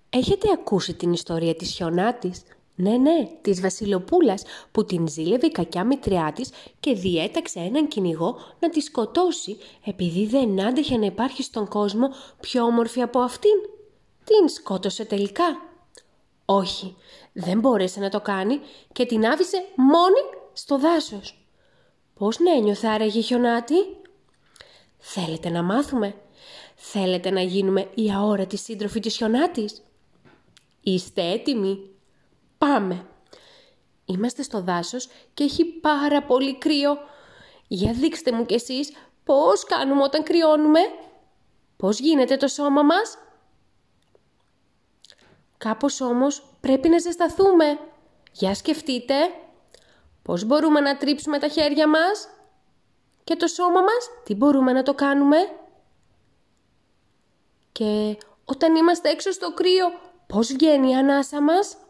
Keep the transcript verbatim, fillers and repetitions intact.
Έχετε ακούσει την ιστορία της Χιονάτης? Ναι, ναι, της Βασιλοπούλας που την ζήλευε η κακιά μητριά της και διέταξε έναν κυνηγό να τη σκοτώσει επειδή δεν άντεχε να υπάρχει στον κόσμο πιο όμορφη από αυτήν. Την σκότωσε τελικά? Όχι, δεν μπόρεσε να το κάνει και την άφησε μόνη στο δάσος. Πώς να ένιωθε άραγε η Χιονάτη? Θέλετε να μάθουμε? Θέλετε να γίνουμε οι αόρατοι σύντροφοι της Χιονάτης? Είστε έτοιμοι? Πάμε! Είμαστε στο δάσος και έχει πάρα πολύ κρύο. Για δείξτε μου κι εσείς πώς κάνουμε όταν κρυώνουμε. Πώς γίνεται το σώμα μας? Κάπως όμως πρέπει να ζεσταθούμε. Για σκεφτείτε. Πώς μπορούμε να τρίψουμε τα χέρια μας? Και το σώμα μας, τι μπορούμε να το κάνουμε? Και όταν είμαστε έξω στο κρύο, πώς βγαίνει η ανάσα μας?